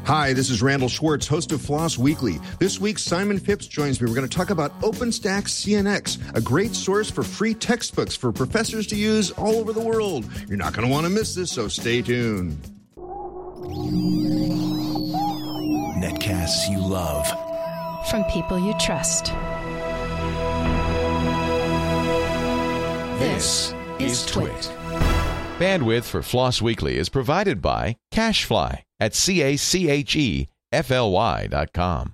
Hi, this is Randall Schwartz, host of Floss Weekly. This week, Simon Phipps joins me. We're going to talk about OpenStax CNX, a great source for free textbooks for professors to use all over the world. You're not going to want to miss this, so stay tuned. Netcasts you love. From people you trust. This is Twit. Bandwidth for Floss Weekly is provided by CacheFly at CacheFly.com.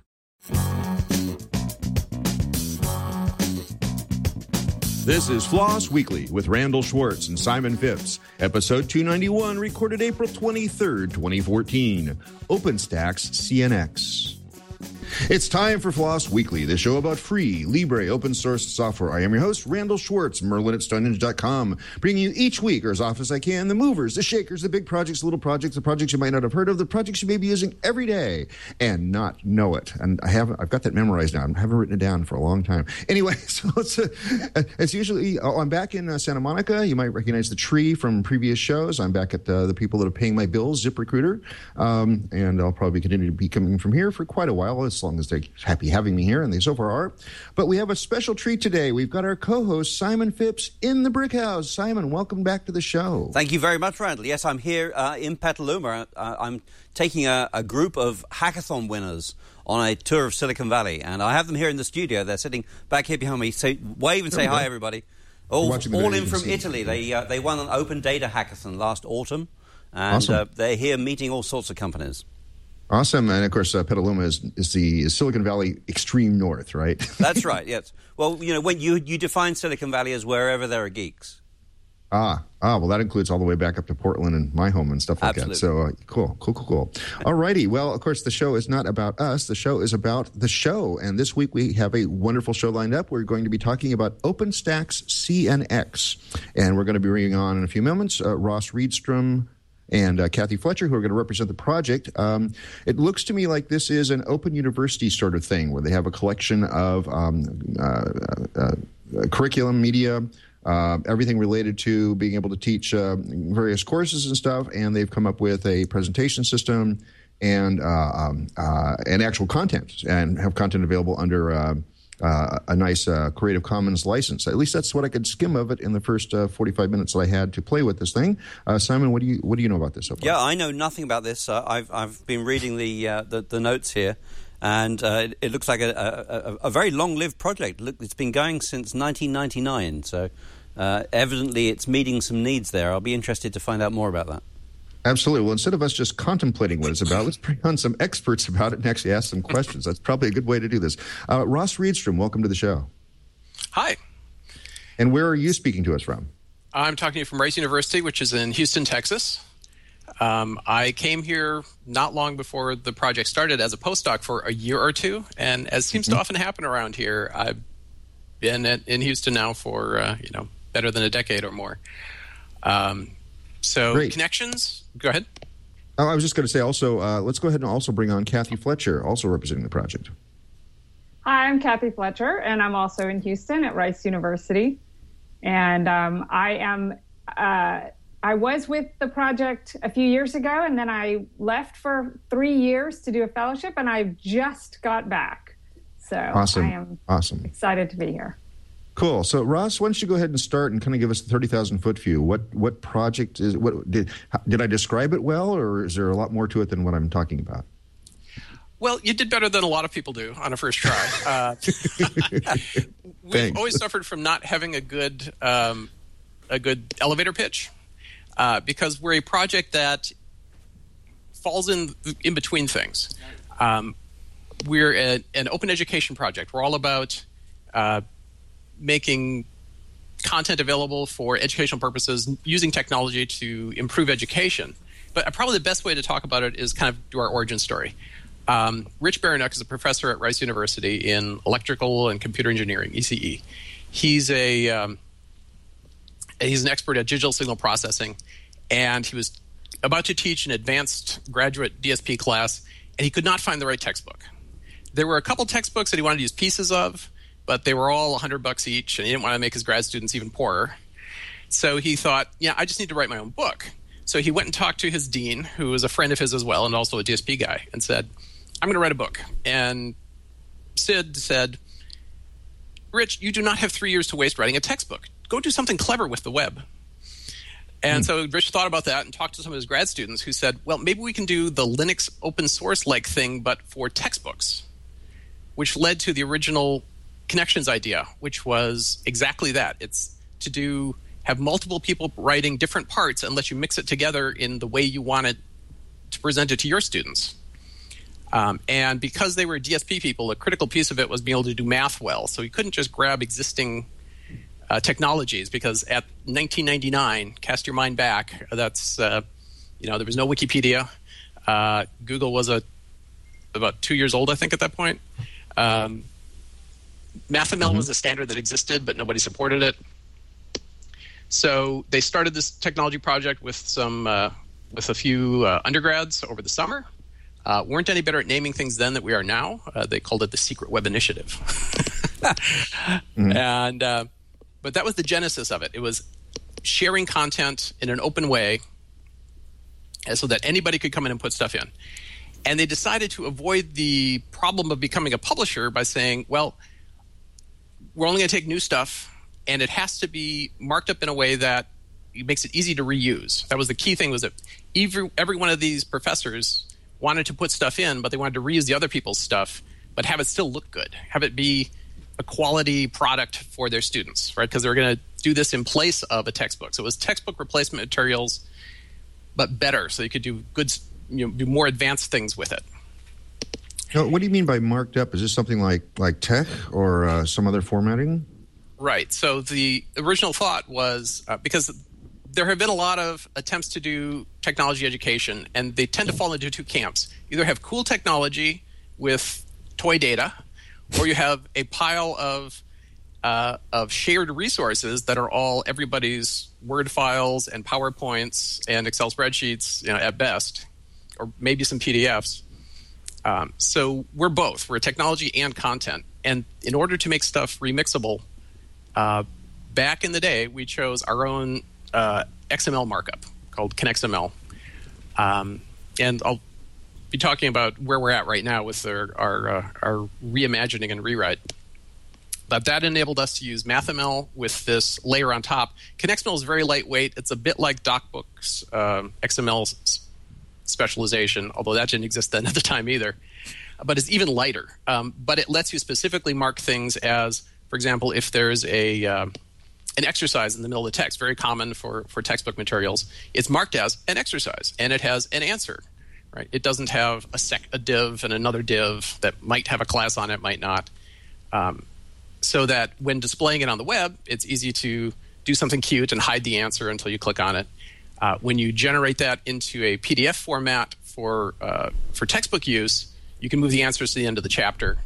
This is Floss Weekly with Randall Schwartz and Simon Phipps. Episode 291, recorded April 23rd, 2014. OpenStax CNX. It's time for Floss Weekly, the show about free, libre, open source software. I am your host, Randall Schwartz, Merlin at StoneNinja.com, bringing you each week, or as often as I can, the movers, the shakers, the big projects, the little projects, the projects you might not have heard of, the projects you may be using every day and not know it. And I've got that memorized now. I haven't written it down for a long time. Anyway, so it's usually, I'm back in Santa Monica. You might recognize the tree from previous shows. I'm back at the people that are paying my bills, ZipRecruiter. And I'll probably continue to be coming from here for quite a while, as long as they're happy having me here, and they so far are. But we have a special treat today. We've got our co-host, Simon Phipps, in the Brick House. Simon, welcome back to the show. Thank you very much, Randall. Yes, I'm here in Petaluma. I'm taking a group of hackathon winners on a tour of Silicon Valley, and I have them here in the studio. They're sitting back here behind me. So wave and say hi, everybody. All in from Italy. They won an open data hackathon last autumn, and awesome. They're here meeting all sorts of companies. Awesome. And, of course, Petaluma is the Silicon Valley extreme north, right? That's right, yes. Well, you know, when you define Silicon Valley as wherever there are geeks. Well, that includes all the way back up to Portland and my home and stuff like Absolutely. that. So, cool. All righty. Well, of course, the show is not about us. The show is about the show. And this week we have a wonderful show lined up. We're going to be talking about OpenStax CNX. And we're going to be bringing on in a few moments Ross Reedstrom and Kathy Fletcher, who are going to represent the project. It looks to me like this is an open university sort of thing, where they have a collection of curriculum, media, everything related to being able to teach various courses and stuff, and they've come up with a presentation system and actual content, and have content available under a nice Creative Commons license. At least that's what I could skim of it in the first 45 minutes that I had to play with this thing. Simon, what do you know about this so far? Yeah, I know nothing about this. I've been reading the notes here, and it looks like a very long-lived project. Look, it's been going since 1999, so evidently it's meeting some needs there. I'll be interested to find out more about that. Absolutely. Well, instead of us just contemplating what it's about, let's bring on some experts about it and actually ask some questions. That's probably a good way to do this. Ross Reedstrom, welcome to the show. Hi. And where are you speaking to us from? I'm talking to you from Rice University, which is in Houston, Texas. I came here not long before the project started as a postdoc for a year or two, and as seems to often happen around here, I've been in Houston now for better than a decade or more. So Great. Connections, go ahead. I was just going to say also, let's go ahead and also bring on Kathy Fletcher, also representing the project. Hi, I'm Kathy Fletcher, and I'm also in Houston at Rice University. And I was with the project a few years ago, and then I left for 3 years to do a fellowship, and I just got back. So awesome. I am excited to be here. Cool. So, Ross, why don't you go ahead and start and kind of give us the 30,000-foot view? What project is? What did I describe it well, or is there a lot more to it than what I'm talking about? Well, you did better than a lot of people do on a first try. We've always suffered from not having a good elevator pitch because we're a project that falls in between things. We're an open education project. We're all about making content available for educational purposes, using technology to improve education. But probably the best way to talk about it is kind of do our origin story. Rich Baranuk is a professor at Rice University in electrical and computer engineering, ECE. He's an expert at digital signal processing, and he was about to teach an advanced graduate DSP class, and he could not find the right textbook. There were a couple textbooks that he wanted to use pieces of, but they were all $100 each, and he didn't want to make his grad students even poorer. So he thought, I just need to write my own book. So he went and talked to his dean, who was a friend of his as well and also a DSP guy, and said, I'm going to write a book. And Sid said, Rich, you do not have 3 years to waste writing a textbook. Go do something clever with the web. And so Rich thought about that and talked to some of his grad students who said, well, maybe we can do the Linux open source-like thing, but for textbooks, which led to the original Connections idea, which was exactly that. It's to have multiple people writing different parts and let you mix it together in the way you want it to present it to your students. And because they were DSP people, a critical piece of it was being able to do math well. So you couldn't just grab existing technologies, because at 1999, cast your mind back, that's, there was no Wikipedia. Google was about 2 years old, I think, at that point. MathML was a standard that existed, but nobody supported it. So they started this technology project with with a few undergrads over the summer. Weren't any better at naming things then than we are now. They called it the Secret Web Initiative. And but that was the genesis of it. It was sharing content in an open way so that anybody could come in and put stuff in. And they decided to avoid the problem of becoming a publisher by saying, well, we're only going to take new stuff, and it has to be marked up in a way that makes it easy to reuse. That was the key thing, was that every one of these professors wanted to put stuff in, but they wanted to reuse the other people's stuff, but have it still look good, have it be a quality product for their students, right? Because they were going to do this in place of a textbook. So it was textbook replacement materials, but better, so you could do do more advanced things with it. Now, what do you mean by marked up? Is this something like TeX or some other formatting? Right. So the original thought was, because there have been a lot of attempts to do technology education, and they tend to fall into two camps. Either have cool technology with toy data, or you have a pile of shared resources that are all everybody's Word files and PowerPoints and Excel spreadsheets, at best, or maybe some PDFs. So we're both. We're technology and content. And in order to make stuff remixable, back in the day, we chose our own XML markup called ConnexML. And I'll be talking about where we're at right now with our reimagining and rewrite. But that enabled us to use MathML with this layer on top. ConnexML is very lightweight. It's a bit like DocBook's XML specialization, although that didn't exist then at the time either. But it's even lighter. But it lets you specifically mark things as, for example, if there's an exercise in the middle of the text, very common for textbook materials, it's marked as an exercise, and it has an answer. Right? It doesn't have a div and another div that might have a class on it, might not. So that when displaying it on the web, it's easy to do something cute and hide the answer until you click on it. When you generate that into a PDF format for textbook use, you can move the answers to the end of the chapter.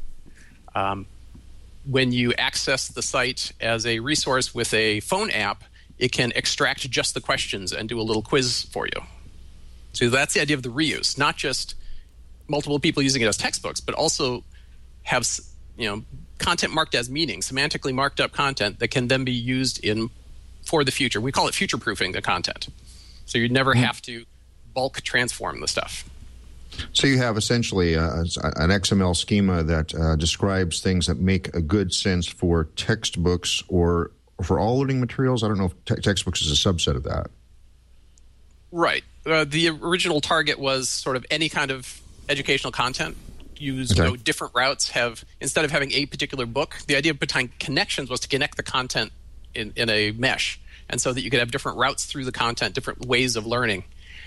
When you access the site as a resource with a phone app, it can extract just the questions and do a little quiz for you. So that's the idea of the reuse, not just multiple people using it as textbooks, but also have content marked as meaning, semantically marked up content that can then be used for the future. We call it future-proofing the content. So you'd never have to bulk transform the stuff. So you have essentially an XML schema that describes things that make a good sense for textbooks or for all learning materials. I don't know if textbooks is a subset of that. Right. The original target was sort of any kind of educational content. Use different routes. Instead of having a particular book, the idea behind Connections was to connect the content in a mesh, and so that you could have different routes through the content, different ways of learning.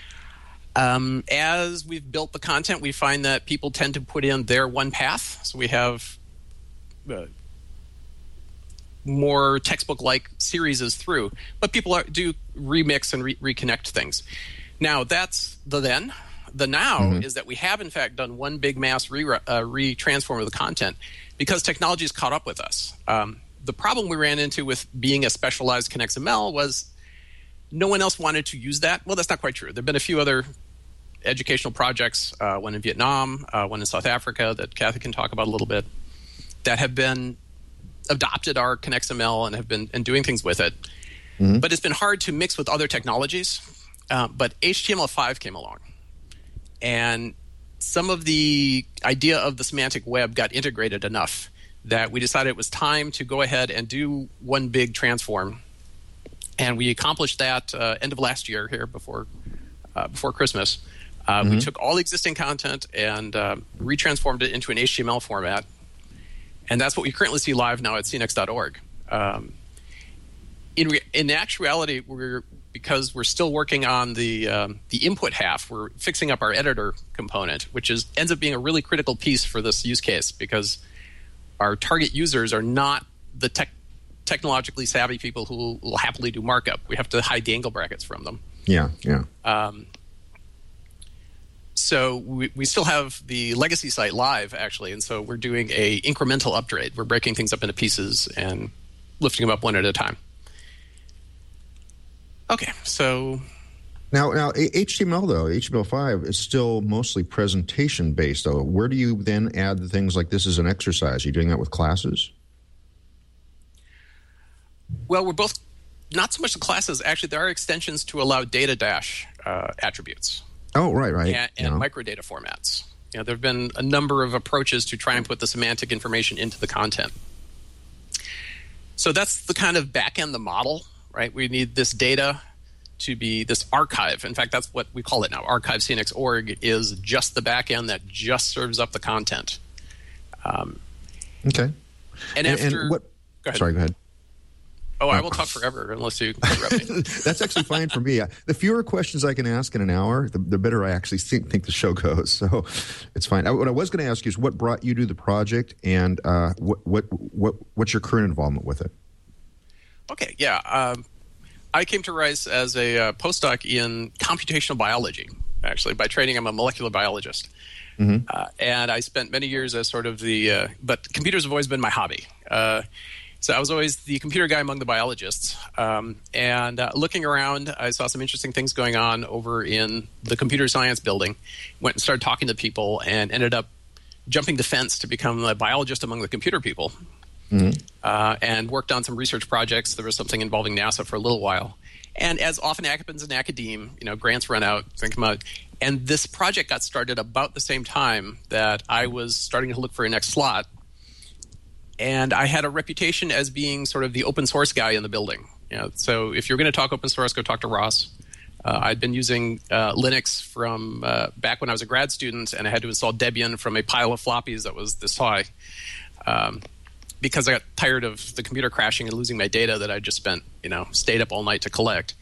As we've built the content, we find that people tend to put in their one path. So we have more textbook-like series through, but people do remix and reconnect things. Now, that's the then. The now is that we have, in fact, done one big mass retransform of the content because technology has caught up with us. The problem we ran into with being a specialized ConnexML was no one else wanted to use that. Well, that's not quite true. There have been a few other educational projects, one in Vietnam, one in South Africa that Kathy can talk about a little bit, that have been adopted our ConnexML and have been doing things with it. But it's been hard to mix with other technologies. But HTML5 came along. And some of the idea of the semantic web got integrated enough that we decided it was time to go ahead and do one big transform. And we accomplished that end of last year here before Christmas. We took all the existing content and retransformed it into an HTML format. And that's what we currently see live now at cnex.org. In actuality, because we're still working on the input half, we're fixing up our editor component, which ends up being a really critical piece for this use case because our target users are not the technologically savvy people who will happily do markup. We have to hide the angle brackets from them. Yeah. So we still have the legacy site live, actually, and so we're doing a incremental upgrade. We're breaking things up into pieces and lifting them up one at a time. Okay, so... Now HTML, though, HTML5 is still mostly presentation-based, though. Where do you then add the things like this as an exercise? Are you doing that with classes? Well, we're both... Not so much the classes. Actually, there are extensions to allow data dash attributes. Oh, right. And microdata formats. There have been a number of approaches to try and put the semantic information into the content. So that's the kind of back-end, the model, right? We need this data to be this archive. In fact, that's what we call it now. Archive CNX.org is just the back-end that just serves up the content. Okay. And after... what? Go ahead. Sorry, go ahead. Oh, I will talk forever unless you interrupt me. That's actually fine for me. The fewer questions I can ask in an hour, the better I actually think the show goes. So it's fine. What I was going to ask you is what brought you to the project, and what's your current involvement with it? Okay, yeah. I came to Rice as a postdoc in computational biology. Actually, by training, I'm a molecular biologist. And I spent many years as sort of but computers have always been my hobby. So I was always the computer guy among the biologists. And looking around, I saw some interesting things going on over in the computer science building. Went and started talking to people and ended up jumping the fence to become a biologist among the computer people. And worked on some research projects. There was something involving NASA for a little while. And as often happens in academia, grants run out, things come out. And this project got started about the same time that I was starting to look for a next slot. And I had a reputation as being sort of the open source guy in the building. So if you're going to talk open source, go talk to Ross. I'd been using Linux from back when I was a grad student, and I had to install Debian from a pile of floppies that was this high because I got tired of the computer crashing and losing my data that I just stayed up all night to collect.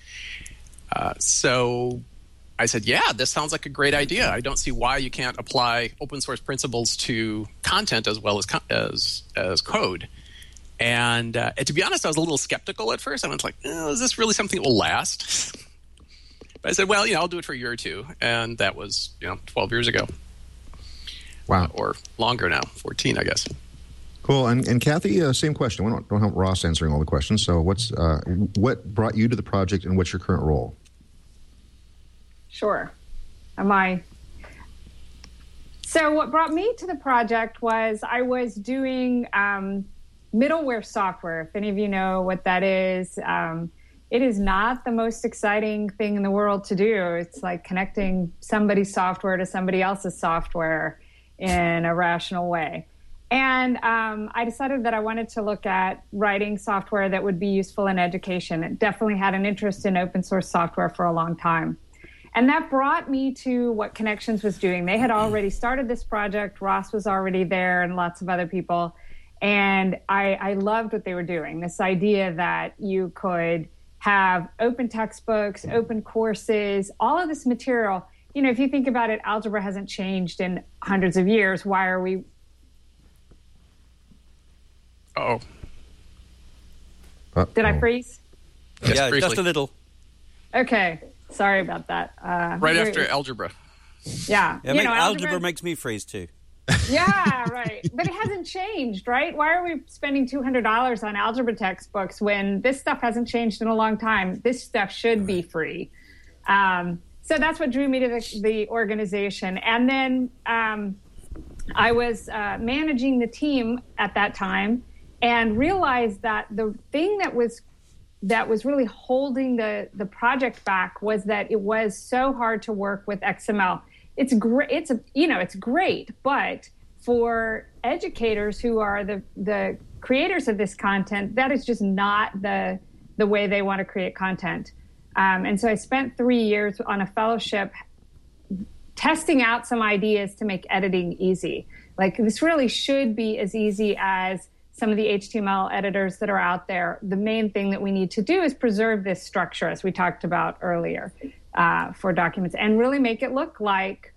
So I said, yeah, this sounds like a great idea. I don't see why you can't apply open source principles to content as well as code. And to be honest, I was a little skeptical at first. I was like, is this really something that will last? But I said, well, I'll do it for a year or two. And that was, 12 years ago. Wow. Or longer now, 14, I guess. Cool. And Kathy, same question. We don't have Ross answering all the questions. So what brought you to the project, and what's your current role? Sure. So what brought me to the project was I was doing middleware software. If any of you know what that is, it is not the most exciting thing in the world to do. It's like connecting somebody's software to somebody else's software in a rational way. And I decided that I wanted to look at writing software that would be useful in education. It definitely had an interest in open source software for a long time. And that brought me to what Connections was doing. They had already started this project. Ross was already there and lots of other people. And I loved what they were doing, this idea that you could have open textbooks, open courses, all of this material. If you think about it, algebra hasn't changed in hundreds of years. Why are we... Uh-oh. Did I freeze? Yes, yeah, briefly. Just a little. Okay. Sorry about that. Right after algebra. Yeah. Algebra makes me freeze too. Yeah, right. But it hasn't changed, right? Why are we spending $200 on algebra textbooks when this stuff hasn't changed in a long time? This stuff should be free. So that's what drew me to the organization. And then I was managing the team at that time and realized that the thing that was that was really holding the project back was that it was so hard to work with XML. It's great. It's great, but for educators who are the creators of this content, that is just not the way they want to create content. And so I spent 3 years on a fellowship testing out some ideas to make editing easy. Like, this really should be as easy as some of the HTML editors that are out there. The main thing that we need to do is preserve this structure, as we talked about earlier, for documents, and really make it look like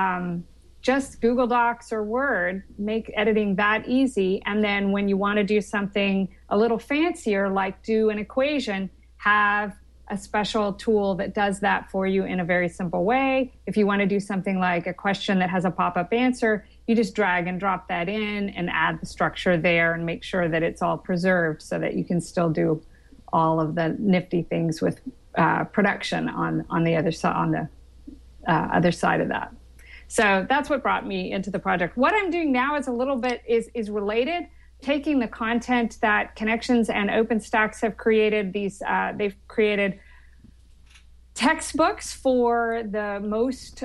just Google Docs or Word. Make editing that easy. And then when you want to do something a little fancier, like do an equation, have a special tool that does that for you in a very simple way. If you want to do something like a question that has a pop-up answer, you just drag and drop that in and add the structure there and make sure that it's all preserved so that you can still do all of the nifty things with production on the other side, on the other side of that. So that's what brought me into the project. What I'm doing now is a little bit is related, taking the content that Connections and OpenStax have created. They've created textbooks for the most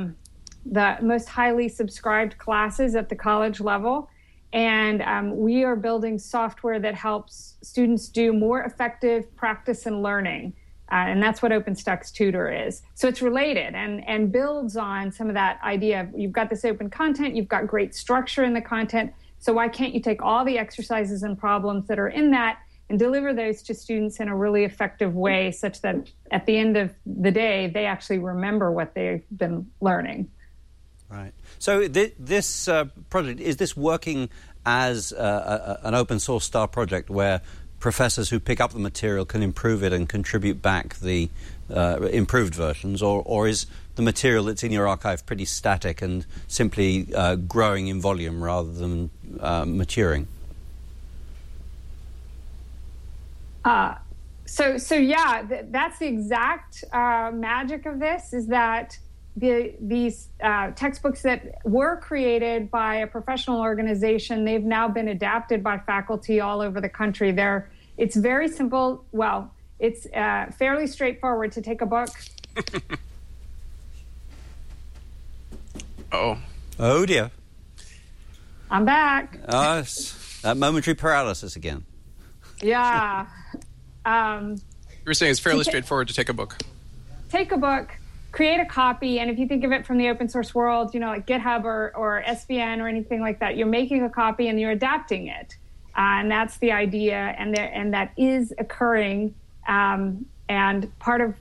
highly subscribed classes at the college level. And we are building software that helps students do more effective practice and learning. And that's what OpenStax Tutor is. So it's related and builds on some of that idea of, you've got this open content, you've got great structure in the content, so why can't you take all the exercises and problems that are in that and deliver those to students in a really effective way, such that at the end of the day, they actually remember what they've been learning. Right. So this project, is this working as an open source style project where professors who pick up the material can improve it and contribute back the improved versions, or is the material that's in your archive pretty static and simply growing in volume rather than maturing? So yeah, that's the exact magic of this, is that these textbooks that were created by a professional organization, they've now been adapted by faculty all over the country. It's very simple. Well, it's fairly straightforward to take a book. Oh dear. I'm back. That momentary paralysis again. Yeah. You were saying it's fairly straightforward to take a book. Take a book, create a copy, and if you think of it from the open source world, like GitHub or SVN or anything like that, you're making a copy and you're adapting it. And that's the idea, and that is occurring. And part of...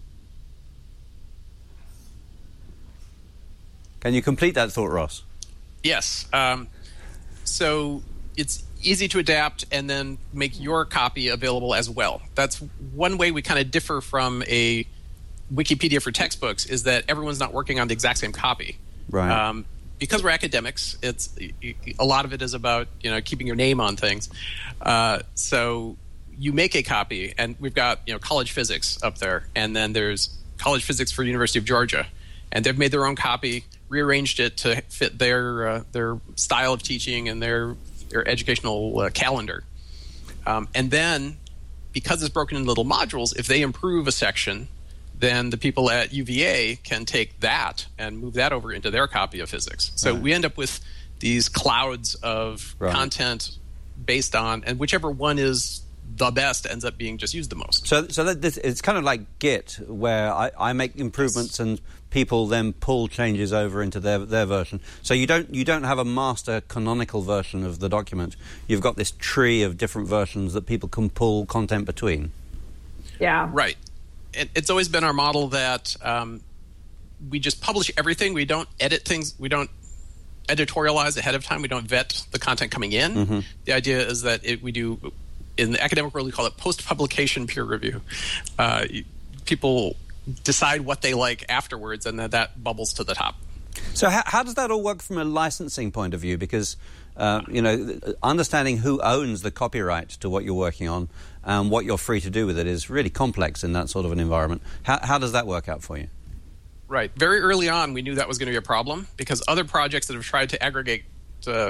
Can you complete that thought, Ross? Yes. So it's easy to adapt and then make your copy available as well. That's one way we kind of differ from a Wikipedia for textbooks, is that everyone's not working on the exact same copy. Right. Because we're academics, a lot of it is about keeping your name on things. So you make a copy, and we've got college physics up there, and then there's college physics for University of Georgia, and they've made their own copy, rearranged it to fit their style of teaching and their educational calendar. And then, because it's broken into little modules, if they improve a section, then the people at UVA can take that and move that over into their copy of physics. So we end up with these clouds of content based on, and whichever one is the best ends up being just used the most. So it's kind of like Git, where I make improvements and people then pull changes over into their version. So you don't have a master canonical version of the document. You've got this tree of different versions that people can pull content between. Yeah. Right. It's always been our model that we just publish everything. We don't edit things. We don't editorialize ahead of time. We don't vet the content coming in. Mm-hmm. The idea is that we do, in the academic world, we call it post-publication peer review. People decide what they like afterwards, and that bubbles to the top. So how does that all work from a licensing point of view? Because understanding who owns the copyright to what you're working on and what you're free to do with it is really complex in that sort of an environment. How does that work out for you? Right. Very early on, we knew that was going to be a problem, because other projects that have tried to aggregate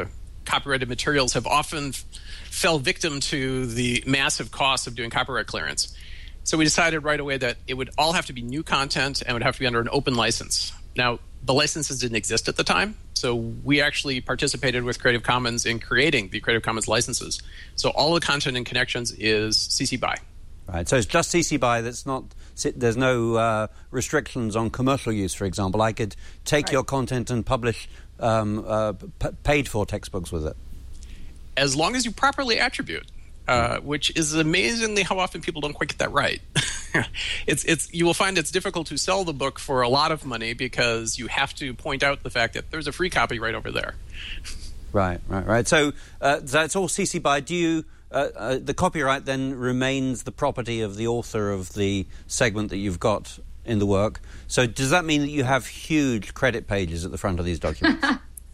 copyrighted materials have often fell victim to the massive costs of doing copyright clearance. So we decided right away that it would all have to be new content and would have to be under an open license. Now, the licenses didn't exist at the time, so we actually participated with Creative Commons in creating the Creative Commons licenses. So all the content in Connections is CC BY. Right, so it's just CC BY. There's no restrictions on commercial use, for example. I could take your content and publish paid-for textbooks with it. As long as you properly attribute, which is amazingly how often people don't quite get that right. You will find it's difficult to sell the book for a lot of money because you have to point out the fact that there's a free copy right over there. Right. So that's all CC BY. Do you... the copyright then remains the property of the author of the segment that you've got in the work. So does that mean that you have huge credit pages at the front of these documents?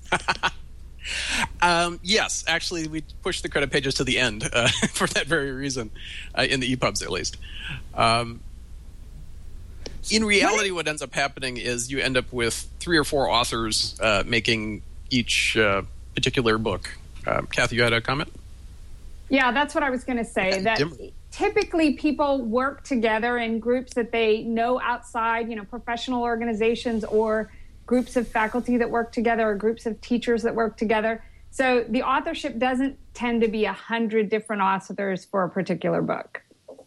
Yes, actually, we push the credit pages to the end for that very reason, in the EPUBs at least. In reality, what ends up happening is you end up with 3 or 4 authors making each particular book. Kathy, you had a comment? Yeah, that's what I was going to say. That typically people work together in groups that they know outside, professional organizations or groups of faculty that work together or groups of teachers that work together. So the authorship doesn't tend to be 100 different authors for a particular book.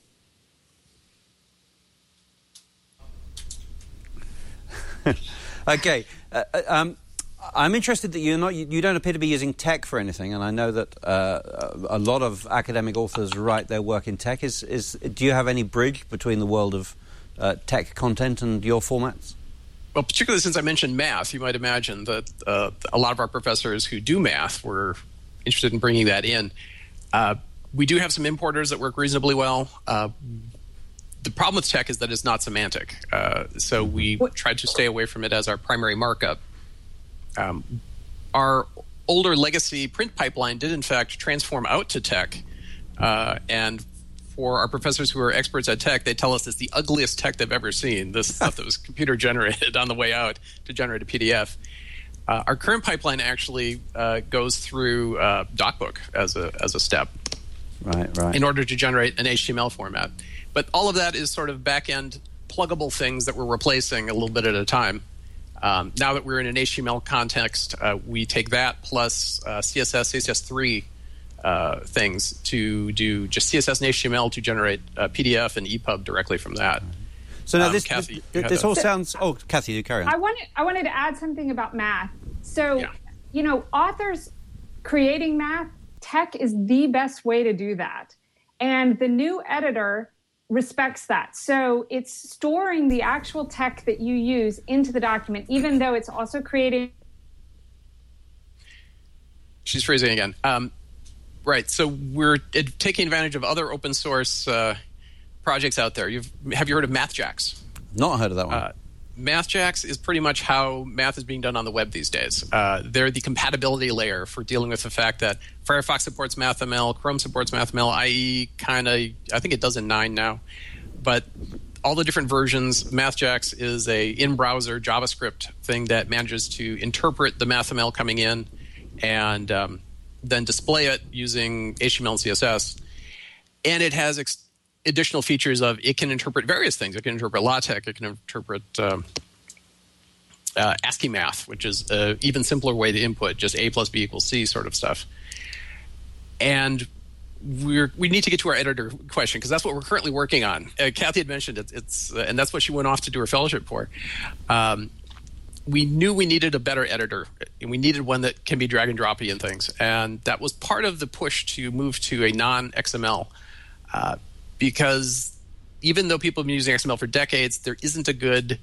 Okay. I'm interested that you don't appear to be using tech for anything, and I know that a lot of academic authors write their work in tech. Do you have any bridge between the world of tech content and your formats? Well, particularly since I mentioned math, you might imagine that a lot of our professors who do math were interested in bringing that in. We do have some importers that work reasonably well. The problem with tech is that it's not semantic, so we tried to stay away from it as our primary markup. Our older legacy print pipeline did, in fact, transform out to tech. And for our professors who are experts at tech, they tell us it's the ugliest tech they've ever seen, this stuff that was computer-generated on the way out to generate a PDF. Our current pipeline actually goes through DocBook as a step. Right. In order to generate an HTML format. But all of that is sort of back-end pluggable things that we're replacing a little bit at a time. Now that we're in an HTML context, we take that plus CSS, CSS3 things to do just CSS and HTML to generate PDF and EPUB directly from that. So now Kathy, this all sounds... Oh, Kathy, you carry on. I wanted to add something about math. So, authors creating math, tech is the best way to do that. And the new editor respects that. So it's storing the actual tech that you use into the document, even though it's also creating... She's freezing again. Right. So we're taking advantage of other open source projects out there. Have you heard of MathJax? Not heard of that one. MathJax is pretty much how math is being done on the web these days. They're the compatibility layer for dealing with the fact that Firefox supports MathML, Chrome supports MathML, IE I think it does in 9 now. But all the different versions, MathJax is a in-browser JavaScript thing that manages to interpret the MathML coming in and then display it using HTML and CSS. And it has additional features of it can interpret various things. It can interpret LaTeX. It can interpret ASCII math, which is an even simpler way to input, just A plus B equals C sort of stuff. And we need to get to our editor question because that's what we're currently working on. Kathy had mentioned it's and that's what she went off to do her fellowship for. We knew we needed a better editor, and we needed one that can be drag and droppy and things. And that was part of the push to move to a non-XML. Because even though people have been using XML for decades, there isn't a good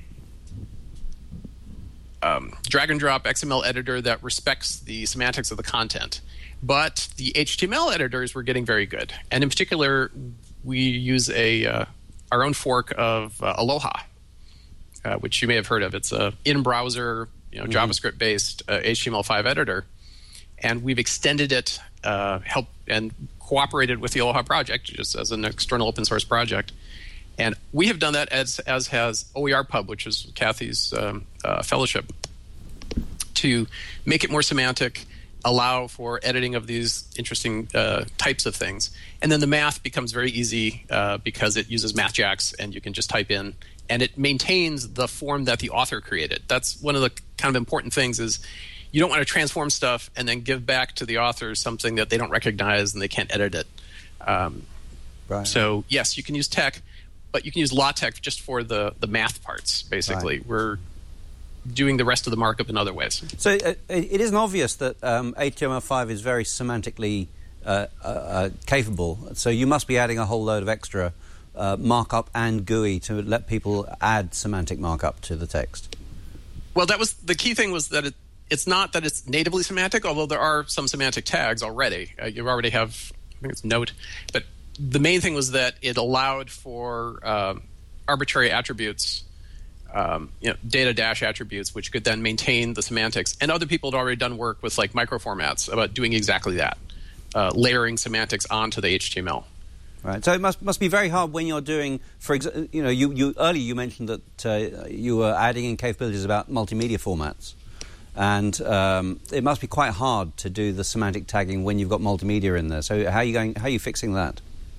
drag and drop XML editor that respects the semantics of the content. But the HTML editors were getting very good. And in particular, we use our own fork of Aloha, which you may have heard of. It's a in-browser, JavaScript-based HTML5 editor. And we've extended it, helped and cooperated with the Aloha project just as an external open source project. And we have done that as has OERPub, which is Kathy's fellowship, to make it more semantic, allow for editing of these interesting types of things. And then the math becomes very easy because it uses MathJax, and you can just type in, and it maintains the form that the author created. That's one of the kind of important things is you don't want to transform stuff and then give back to the author something that they don't recognize and they can't edit it. Right. So, yes, you can use TeX, but you can use LaTeX just for the math parts, basically. Right. We're doing the rest of the markup in other ways. So it isn't obvious that HTML5 is very semantically capable. So you must be adding a whole load of extra markup and GUI to let people add semantic markup to the text. Well, that was the key thing was that it's not that it's natively semantic, although there are some semantic tags already. You already have, I think it's Note. But the main thing was that it allowed for arbitrary attributes, data dash attributes, which could then maintain the semantics. And other people had already done work with like microformats about doing exactly that, layering semantics onto the HTML. Right. So it must be very hard when you're doing, for example, you earlier you mentioned that you were adding in capabilities about multimedia formats, and it must be quite hard to do the semantic tagging when you've got multimedia in there. So how are you fixing that?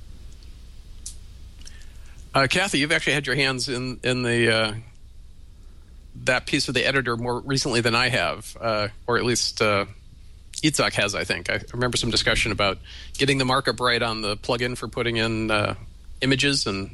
Kathy, you've actually had your hands in the that piece of the editor more recently than I have, or at least Itzhak has, I think. I remember some discussion about getting the markup right on the plugin for putting in images and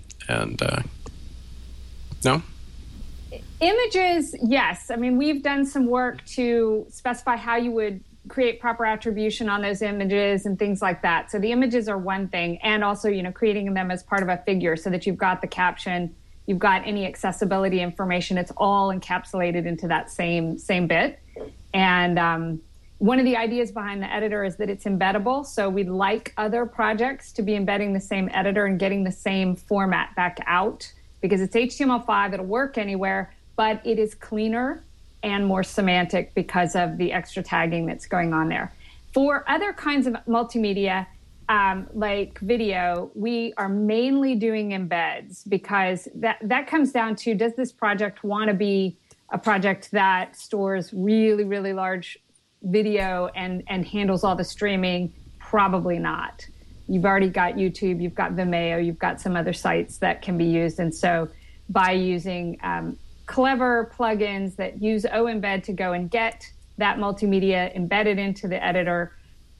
no? Images, yes. I mean, we've done some work to specify how you would create proper attribution on those images and things like that. So the images are one thing, and also, creating them as part of a figure so that you've got the caption, you've got any accessibility information. It's all encapsulated into that same bit. And one of the ideas behind the editor is that it's embeddable. So we'd like other projects to be embedding the same editor and getting the same format back out, because it's HTML5, it'll work anywhere, but it is cleaner and more semantic because of the extra tagging that's going on there. For other kinds of multimedia, like video, we are mainly doing embeds, because that comes down to, does this project want to be a project that stores really, really large video and handles all the streaming? Probably not. You've already got YouTube, you've got Vimeo, you've got some other sites that can be used. And so by using clever plugins that use OEmbed to go and get that multimedia embedded into the editor,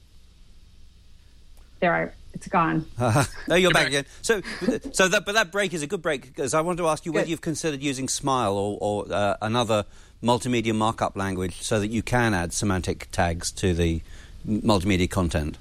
it's gone. No, you're back again. But that break is a good break, because I want to ask you whether you've considered using Smile or another multimedia markup language so that you can add semantic tags to the multimedia content.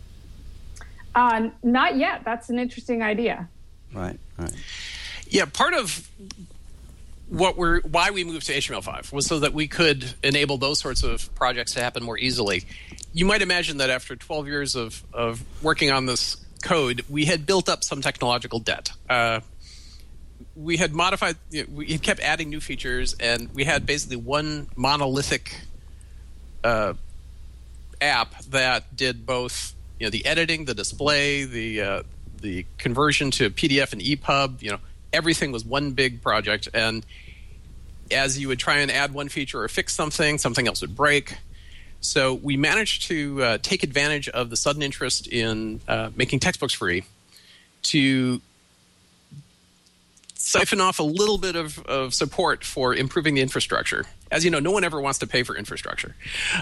Not yet. That's an interesting idea. Right. Yeah, part of why we moved to HTML5 was so that we could enable those sorts of projects to happen more easily. You might imagine that after 12 years of working on this code, we had built up some technological debt. We had modified, we kept adding new features, and we had basically one monolithic app that did both, the editing, the display, the conversion to PDF and EPUB. Everything was one big project, and as you would try and add one feature or fix something else would break. So we managed to take advantage of the sudden interest in making textbooks free to siphon off a little bit of support for improving the infrastructure. As you know, no one ever wants to pay for infrastructure.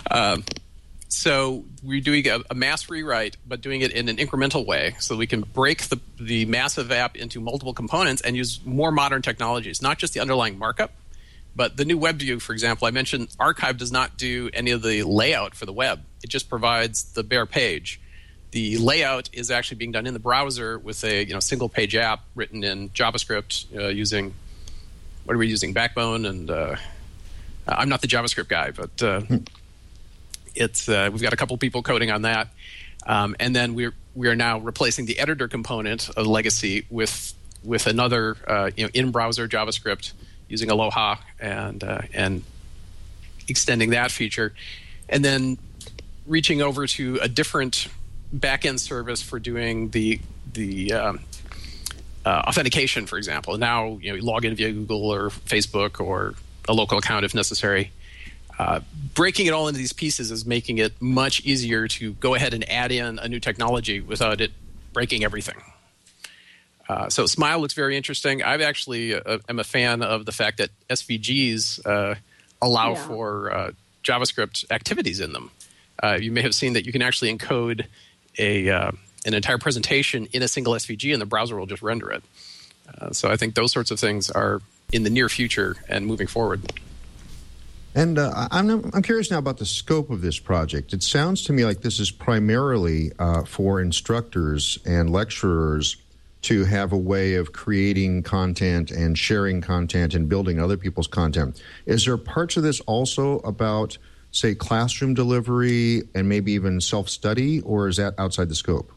So we're doing a mass rewrite, but doing it in an incremental way so we can break the massive app into multiple components and use more modern technologies, not just the underlying markup, but the new web view, for example. I mentioned Archive does not do any of the layout for the web. It just provides the bare page. The layout is actually being done in the browser with a single page app written in JavaScript using, what are we using, Backbone, and I'm not the JavaScript guy, but we've got a couple people coding on that, and then we are now replacing the editor component of legacy with another in-browser JavaScript using Aloha and extending that feature, and then reaching over to a different back-end service for doing the authentication, for example. Now you log in via Google or Facebook or a local account if necessary. breaking it all into these pieces is making it much easier to go ahead and add in a new technology without it breaking everything. So Smile looks very interesting. I actually am a fan of the fact that SVGs allow for JavaScript activities in them. You may have seen that you can actually encode an entire presentation in a single SVG, and the browser will just render it. So I think those sorts of things are in the near future and moving forward. And I'm curious now about the scope of this project. It sounds to me like this is primarily for instructors and lecturers to have a way of creating content and sharing content and building other people's content. Is there parts of this also about, say, classroom delivery and maybe even self-study, or is that outside the scope?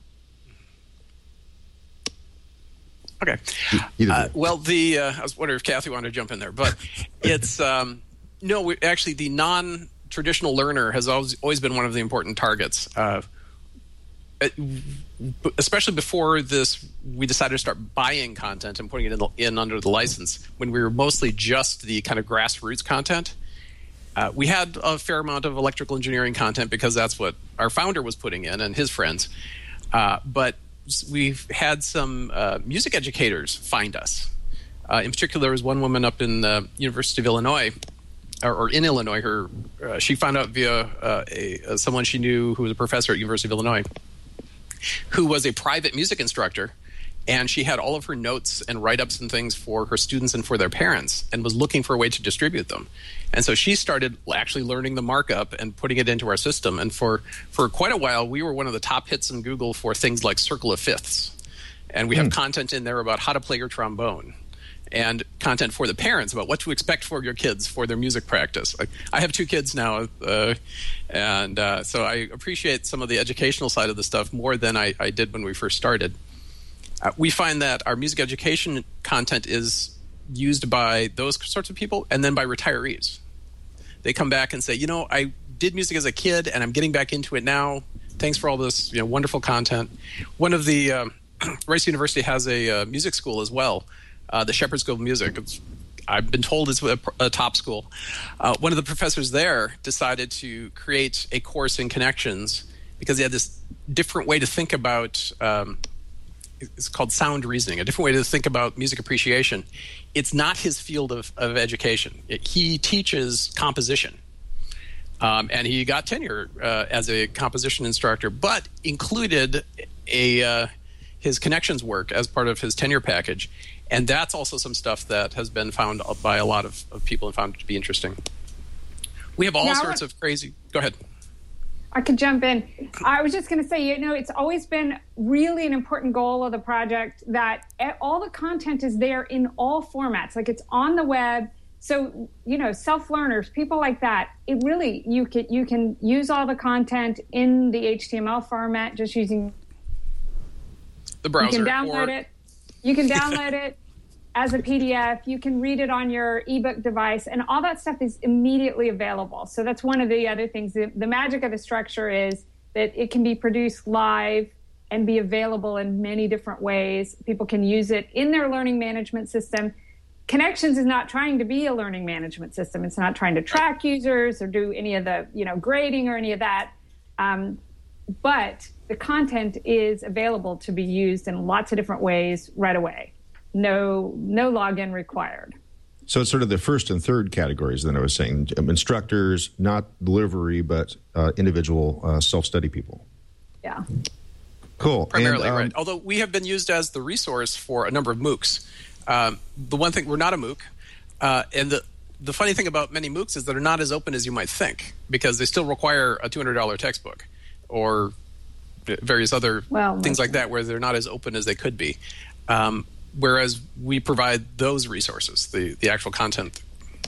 Okay. Well, I was wondering if Kathy wanted to jump in there, but it's no. Actually, the non-traditional learner has always been one of the important targets. Especially before this, we decided to start buying content and putting it in under the license. When we were mostly just the kind of grassroots content, we had a fair amount of electrical engineering content because that's what our founder was putting in and his friends. But we've had some music educators find us. In particular, there was one woman up in the University of Illinois, or in Illinois. She found out via someone she knew who was a professor at University of Illinois, who was a private music instructor, and she had all of her notes and write-ups and things for her students and for their parents, and was looking for a way to distribute them. And so she started actually learning the markup and putting it into our system. And for quite a while, we were one of the top hits in Google for things like Circle of Fifths. And we have content in there about how to play your trombone, and content for the parents about what to expect for your kids for their music practice. I have 2 kids now, and so I appreciate some of the educational side of the stuff more than I did when we first started. We find that our music education content is used by those sorts of people and then by retirees. They come back and say, I did music as a kid and I'm getting back into it now. Thanks for all this wonderful content. One of the Rice University has a music school as well. The Shepherd School of Music. I've been told it's a top school. One of the professors there decided to create a course in connections because he had this different way to think about, it's called sound reasoning, a different way to think about music appreciation. It's not his field of education. He teaches composition. And he got tenure as a composition instructor, but included his connections work as part of his tenure package. And that's also some stuff that has been found by a lot of people and found to be interesting. We have all sorts of crazy... Go ahead. I could jump in. I was just going to say, it's always been really an important goal of the project that all the content is there in all formats. Like, it's on the web. So, self-learners, people like that, it really, you can use all the content in the HTML format just using the browser. You can download it. You can download it as a PDF. You can read it on your ebook device, and all that stuff is immediately available. So that's one of the other things. The magic of the structure is that it can be produced live and be available in many different ways. People can use it in their learning management system. Connections is not trying to be a learning management system. It's not trying to track users or do any of the grading or any of that. But the content is available to be used in lots of different ways right away. No login required. So it's sort of the first and third categories, then I was saying. Instructors, not delivery, but individual self-study people. Yeah. Cool. Primarily, right. Although we have been used as the resource for a number of MOOCs. The one thing, we're not a MOOC. And the funny thing about many MOOCs is that they're not as open as you might think, because they still require a $200 textbook or various other things like that, where they're not as open as they could be. Whereas we provide those resources, the actual content.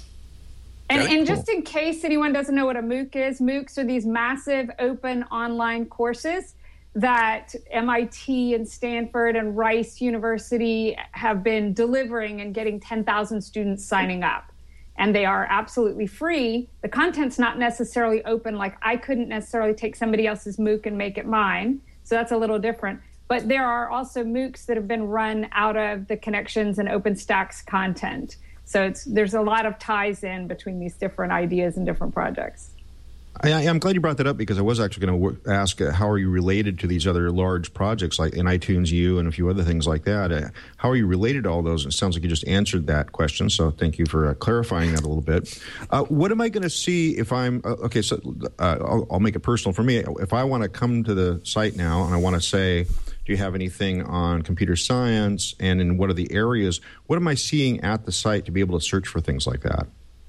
And just in case anyone doesn't know what a MOOC is, MOOCs are these massive open online courses that MIT and Stanford and Rice University have been delivering and getting 10,000 students signing up. And they are absolutely free. The content's not necessarily open. Like, I couldn't necessarily take somebody else's MOOC and make it mine. So that's a little different. But there are also MOOCs that have been run out of the Connections and OpenStax content. So there's a lot of ties in between these different ideas and different projects. I'm glad you brought that up, because I was actually going to ask how are you related to these other large projects like in iTunes U and a few other things like that. How are you related to all those? It sounds like you just answered that question, so thank you for clarifying that a little bit. What am I going to see if I'm okay? So I'll make it personal for me. If I want to come to the site now and I want to say, do you have anything on computer science, and in what are the areas? What am I seeing at the site to be able to search for things like that?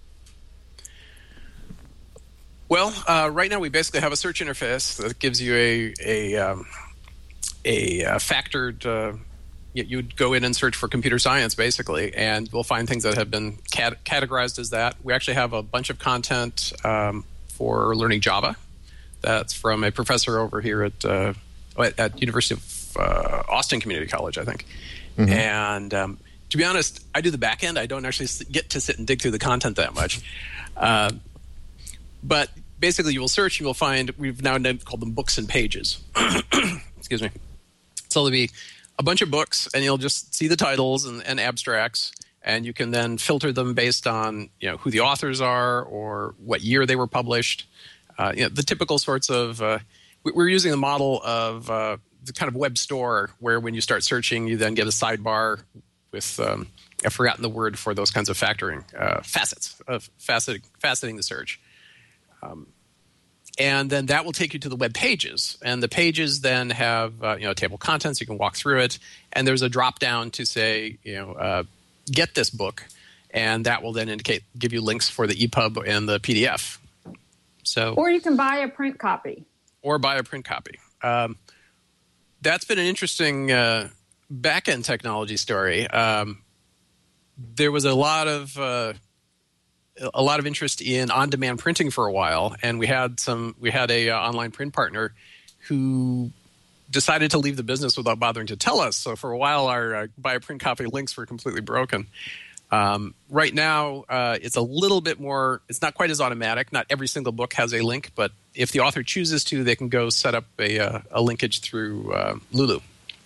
Well, right now we basically have a search interface that gives you a factored. You'd go in and search for computer science, basically, and we'll find things that have been categorized as that. We actually have a bunch of content for learning Java. That's from a professor over here at University of Austin Community College, I think. Mm-hmm. And to be honest, I do the back end. I don't actually get to sit and dig through the content that much. But basically, you will search and you'll find, we've now called them books and pages. Excuse me. So there'll be a bunch of books, and you'll just see the titles and abstracts, and you can then filter them based on who the authors are or what year they were published. The typical sorts of we're using the model of the kind of web store where when you start searching, you then get a sidebar with I've forgotten the word for those kinds of factoring facets of faceting the search. And then that will take you to the web pages, and the pages then have a table of contents. You can walk through it, and there's a drop down to say get this book, and that will then give you links for the EPUB and the PDF. Or you can buy a print copy. That's been an interesting back-end technology story. There was a lot of interest in on-demand printing for a while, and we had a online print partner who decided to leave the business without bothering to tell us. So for a while, our buy a print copy links were completely broken. Right now, it's a little bit more. It's not quite as automatic. Not every single book has a link, but if the author chooses to, they can go set up a linkage through Lulu.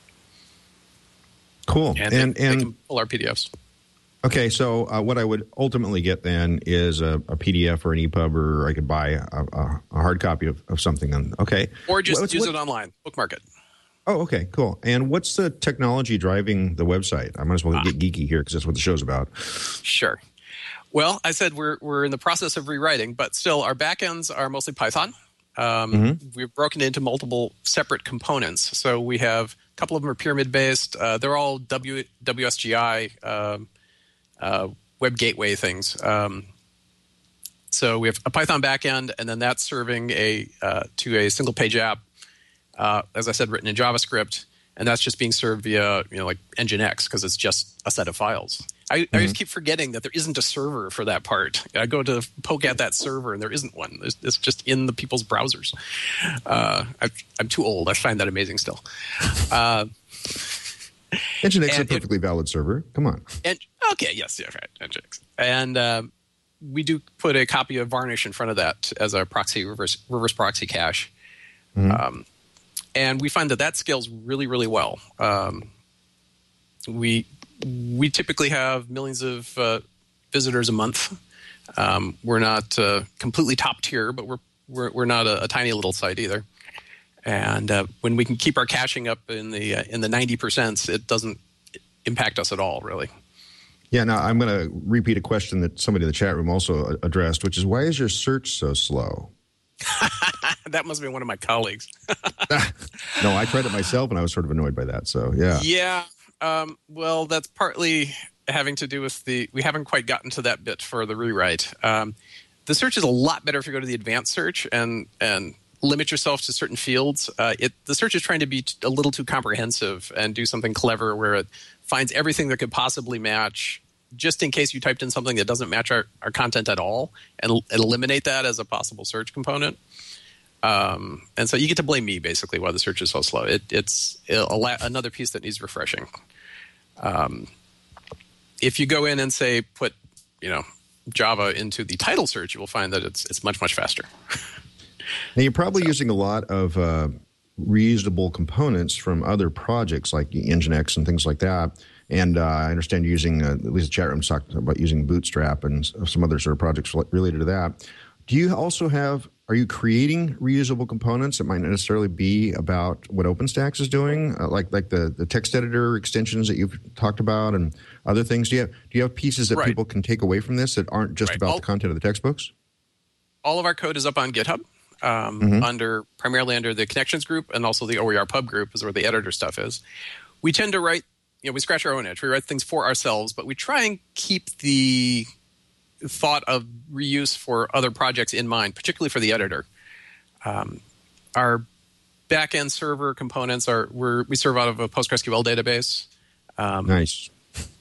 Cool, and they can pull our PDFs. Okay, so what I would ultimately get then is a PDF or an EPUB, or I could buy a hard copy of something. Okay. Or just use it online, bookmark it. Oh, okay, cool. And what's the technology driving the website? I might as well get geeky here because that's what the show's about. Sure. Well, I said we're in the process of rewriting, but still our backends are mostly Python. We've broken into multiple separate components. So we have a couple of them are pyramid-based. They're all WSGI web gateway things. So we have a Python backend, and then that's serving to a single page app, as I said, written in JavaScript, and that's just being served via like Nginx because it's just a set of files. I just keep forgetting that there isn't a server for that part. I go to poke at that server, and there isn't one. It's just in the people's browsers. I'm too old. I find that amazing still. Nginx is a perfectly valid server. Come on. Okay, yes, right, Nginx. And we do put a copy of Varnish in front of that as a proxy reverse proxy cache. Mm-hmm. And we find that scales really, really well. We typically have millions of visitors a month. We're not completely top tier, but we're not a tiny little site either. And when we can keep our caching up in the 90%, it doesn't impact us at all, really. Yeah, now I'm going to repeat a question that somebody in the chat room also addressed, which is, why is your search so slow? That must have been one of my colleagues. No, I tried it myself, and I was sort of annoyed by that. So, yeah. Yeah. Well, that's partly having to do with we haven't quite gotten to that bit for the rewrite. The search is a lot better if you go to the advanced search and limit yourself to certain fields. The search is trying to be a little too comprehensive and do something clever where it finds everything that could possibly match, just in case you typed in something that doesn't match our content at all, and eliminate that as a possible search component. And so you get to blame me, basically, why the search is so slow. It's another piece that needs refreshing. If you go in and say put Java into the title search, you will find that it's much, much faster. Now, you're probably using a lot of reusable components from other projects like Nginx and things like that. And I understand you're using, at least the chat room talked about using Bootstrap and some other sort of projects related to that. Do you also are you creating reusable components that might not necessarily be about what OpenStax is doing, like the text editor extensions that you've talked about and other things? Do you have pieces that people can take away from this that aren't just about the content of the textbooks? All of our code is up on GitHub, primarily under the connections group, and also the OER pub group is where the editor stuff is. We tend to write, we scratch our own itch. We write things for ourselves, but we try and keep the thought of reuse for other projects in mind, particularly for the editor. Our back-end server components we serve out of a PostgreSQL database. Nice.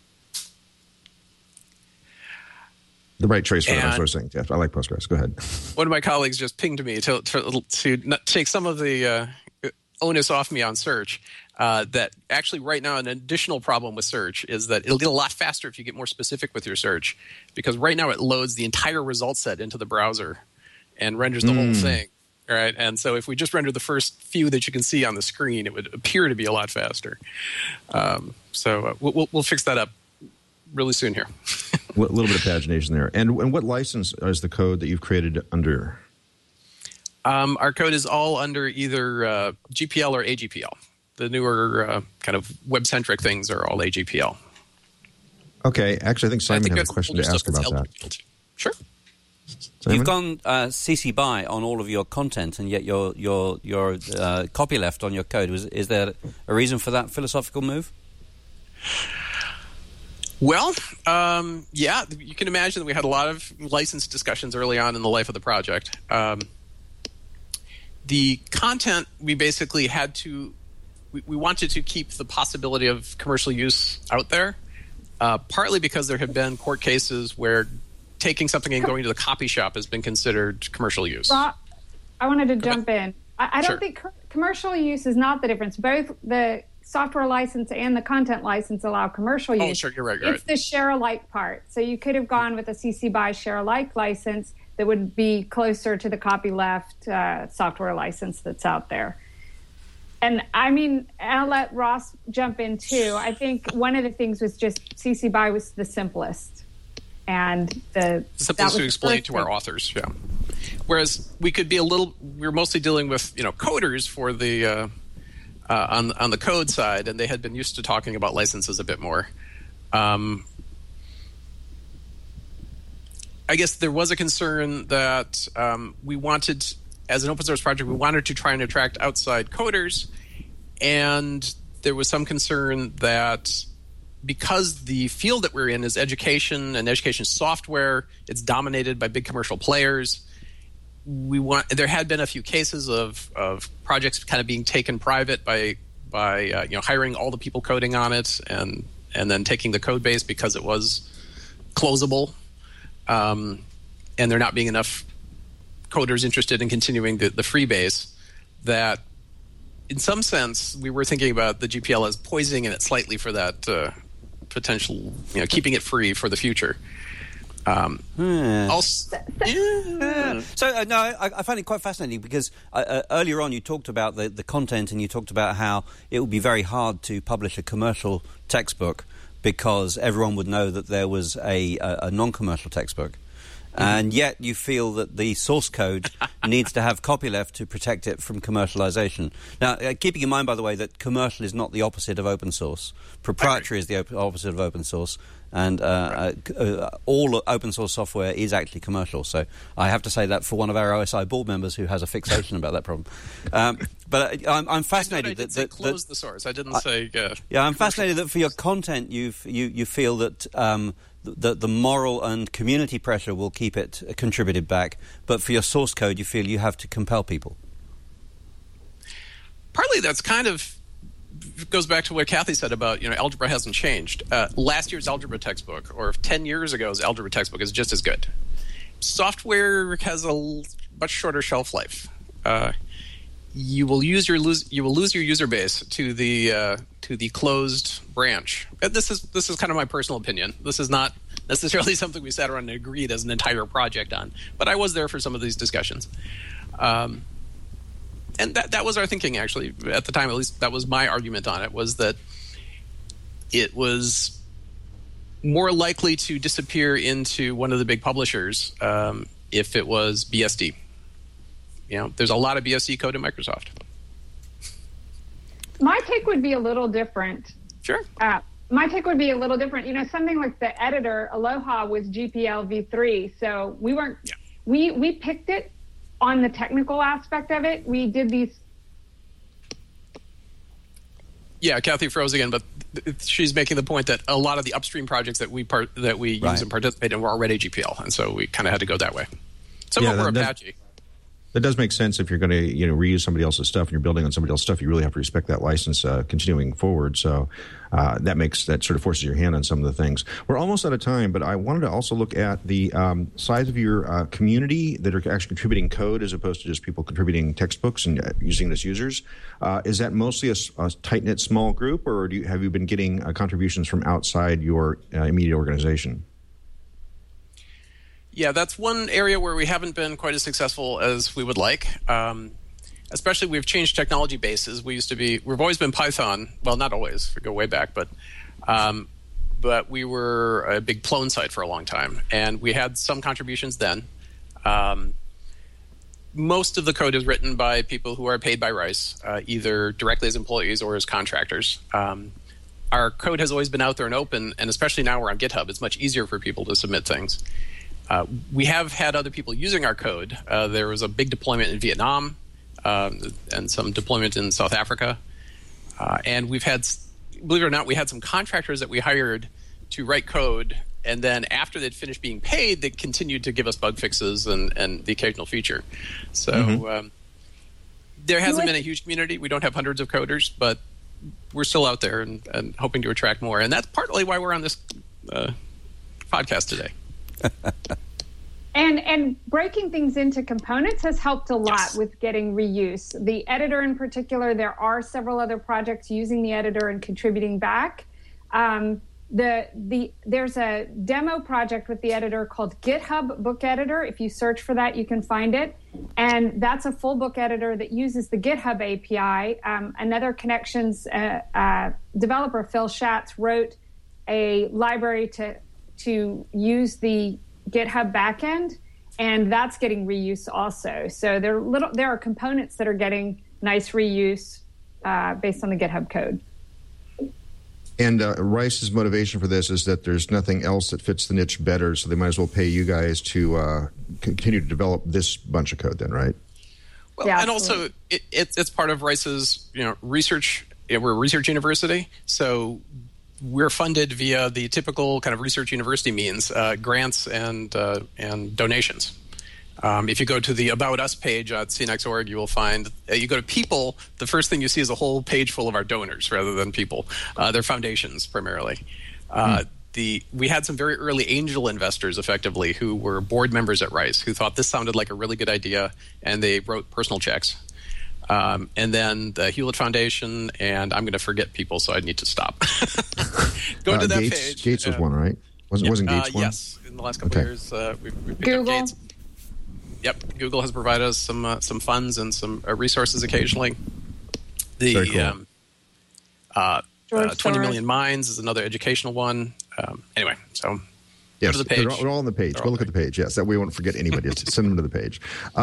The right choice for that, that's what I was saying, Jeff. I like Postgres. Go ahead. One of my colleagues just pinged me to take some of the onus off me on search. That actually right now an additional problem with search is that it'll get a lot faster if you get more specific with your search, because right now it loads the entire result set into the browser and renders the whole thing. Right, and so if we just render the first few that you can see on the screen, it would appear to be a lot faster. So we'll fix that up really soon here. A little bit of pagination there. And what license is the code that you've created under? Our code is all under either GPL or AGPL. The newer kind of web-centric things are all AGPL. Okay. Actually, I think Simon had a question to ask about that. Sure. Simon? You've gone CC BY on all of your content, and yet your copyleft on your code. Is there a reason for that philosophical move? Well, yeah, you can imagine that we had a lot of license discussions early on in the life of the project. The content, we basically had to... We wanted to keep the possibility of commercial use out there, partly because there have been court cases where taking something and going to the copy shop has been considered commercial use. Rob, I wanted to jump in. I don't think commercial use is not the difference. Both the software license and the content license allow commercial use. Oh, sure, you're right. It's the share-alike part. So you could have gone with a CC BY share-alike license that would be closer to the copyleft software license that's out there. And I mean, I'll let Ross jump in too. I think one of the things was just CC BY was the simplest. And the simplest to explain to our authors, yeah. Whereas we could be we're mostly dealing with, coders for the, on the code side, and they had been used to talking about licenses a bit more. I guess there was a concern that we wanted, as an open source project, we wanted to try and attract outside coders, and there was some concern that because the field that we're in is education and education software, it's dominated by big commercial players. There had been a few cases of projects kind of being taken private by hiring all the people coding on it and then taking the code base because it was closable, and there not being enough coders interested in continuing the free base. That in some sense we were thinking about the GPL as poisoning it slightly for that potential, keeping it free for the future. So no, I find it quite fascinating because earlier on you talked about the content, and you talked about how it would be very hard to publish a commercial textbook because everyone would know that there was a non-commercial textbook. And yet you feel that the source code needs to have copyleft to protect it from commercialization. Now, keeping in mind, by the way, that commercial is not the opposite of open source. Proprietary is the opposite of open source. And all open source software is actually commercial. So I have to say that for one of our OSI board members who has a fixation about that problem. But I'm fascinated I did say close the source. I didn't say... yeah, I'm fascinated that for your content you feel that... the moral and community pressure will keep it contributed back, but for your source code, you feel you have to compel people. Partly that's kind of goes back to what Kathy said about, algebra hasn't changed. Last year's algebra textbook, or 10 years ago's algebra textbook, is just as good. Software has a much shorter shelf life. You will lose your user base to the closed branch. This is kind of my personal opinion. This is not necessarily something we sat around and agreed as an entire project on, but I was there for some of these discussions. And that was our thinking, actually. At the time, at least, that was my argument on it, was that it was more likely to disappear into one of the big publishers if it was BSD. There's a lot of BSD code in Microsoft. My take would be a little different. Sure. My take would be a little different. Something like the editor, Aloha, was GPL v3. So we weren't, we picked it on the technical aspect of it. We did these. Yeah, Kathy froze again, but she's making the point that a lot of the upstream projects that we use and participate in were already GPL. And so we kind of had to go that way. Some of them were Apache. That does make sense. If you're going to reuse somebody else's stuff and you're building on somebody else's stuff, you really have to respect that license continuing forward. So that sort of forces your hand on some of the things. We're almost out of time, but I wanted to also look at the size of your community that are actually contributing code as opposed to just people contributing textbooks and using it as users. Is that mostly a tight-knit small group, or have you been getting contributions from outside your immediate organization? Yeah, that's one area where we haven't been quite as successful as we would like. Especially, we've changed technology bases. We've always been Python. Well, not always. We go way back, but we were a big Plone site for a long time, and we had some contributions then. Most of the code is written by people who are paid by Rice, either directly as employees or as contractors. Our code has always been out there and open, and especially now we're on GitHub. It's much easier for people to submit things. We have had other people using our code. There was a big deployment in Vietnam and some deployment in South Africa. And we've had, believe it or not, we had some contractors that we hired to write code. And then after they'd finished being paid, they continued to give us bug fixes and the occasional feature. So there hasn't been a huge community. We don't have hundreds of coders, but we're still out there and hoping to attract more. And that's partly why we're on this podcast today. And breaking things into components has helped a lot with getting reuse. The editor in particular, there are several other projects using the editor and contributing back. There's a demo project with the editor called GitHub Book Editor. If you search for that, you can find it. And that's a full book editor that uses the GitHub API. Another Connections developer, Phil Schatz, wrote a library to use the GitHub backend, and that's getting reuse also. So there are components that are getting nice reuse based on the GitHub code. And Rice's motivation for this is that there's nothing else that fits the niche better, so they might as well pay you guys to continue to develop this bunch of code then, right? Well, yeah, and also it's part of Rice's research. We're a research university, so we're funded via the typical kind of research university means, grants and donations. If you go to the About Us page at CNX.org, you will find, you go to people, the first thing you see is a whole page full of our donors rather than people. They're foundations primarily. We had some very early angel investors, effectively, who were board members at Rice, who thought this sounded like a really good idea, and they wrote personal checks. And then the Hewlett Foundation, and I'm going to forget people, so I need to stop. Go to that page. Gates was one, right? Wasn't Gates one? Yes. In the last couple of years, we picked up Gates. Yep. Google has provided us some funds and some resources occasionally. Very cool. 20 Million Minds is another educational one. Anyway, so yes, go to the page. They're all on the page. Go look at the page. Yes, that way we won't forget anybody. Send them to the page.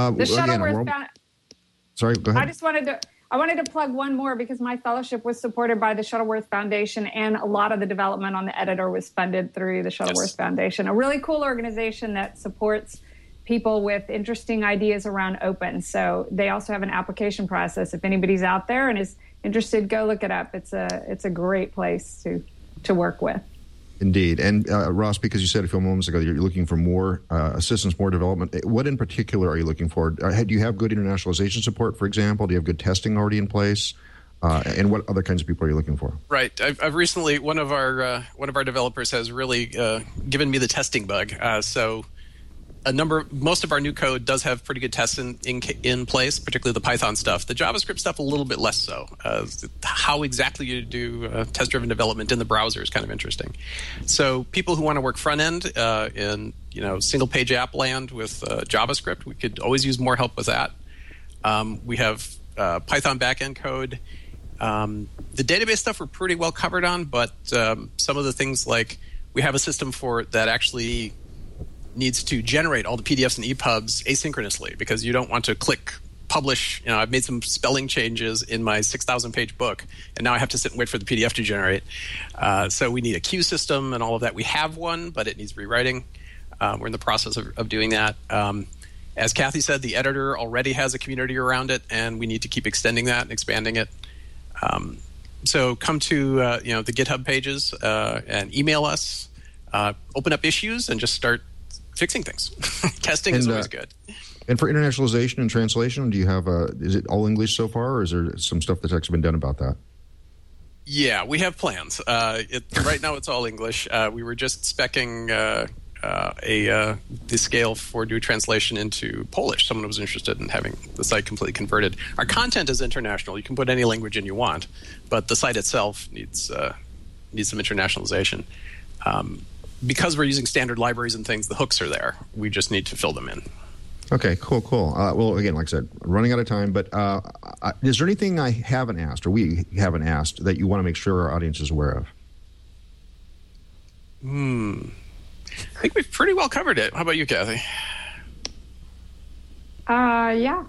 Sorry, go ahead. I wanted to plug one more because my fellowship was supported by the Shuttleworth Foundation, and a lot of the development on the editor was funded through the Shuttleworth Foundation, a really cool organization that supports people with interesting ideas around open. So they also have an application process. If anybody's out there and is interested, go look it up. It's a great place to work with. Indeed. And Ross, because you said a few moments ago you're looking for more assistance, more development, what in particular are you looking for? Do you have good internationalization support, for example? Do you have good testing already in place? And what other kinds of people are you looking for? Right. I've recently, one of our developers has really given me the testing bug. So most of our new code does have pretty good tests in place, particularly the Python stuff. The JavaScript stuff a little bit less so. How exactly you do test-driven development in the browser is kind of interesting. So people who want to work front end in single-page app land with JavaScript, we could always use more help with that. We have Python backend code. The database stuff we're pretty well covered on, but some of the things like we have a system that actually needs to generate all the PDFs and EPUBs asynchronously because you don't want to click publish. I've made some spelling changes in my 6,000-page book, and now I have to sit and wait for the PDF to generate. So we need a queue system and all of that. We have one, but it needs rewriting. We're in the process of doing that. As Kathy said, the editor already has a community around it, and we need to keep extending that and expanding it. So come to the GitHub pages and email us, open up issues, and just start fixing things. Testing is always good. And for internationalization and translation, do you have is it all English so far, or is there some stuff that's actually been done about that? Yeah, we have plans. Right now it's all English. We were just speccing the scale for new translation into Polish. Someone was interested in having the site completely converted. Our content is international. You can put any language in you want, but the site itself needs some internationalization. Because we're using standard libraries and things, the hooks are there. We just need to fill them in. Okay, cool. Well, again, like I said, running out of time, but is there anything I haven't asked or we haven't asked that you want to make sure our audience is aware of? I think we've pretty well covered it. How about you, Kathy? Yeah.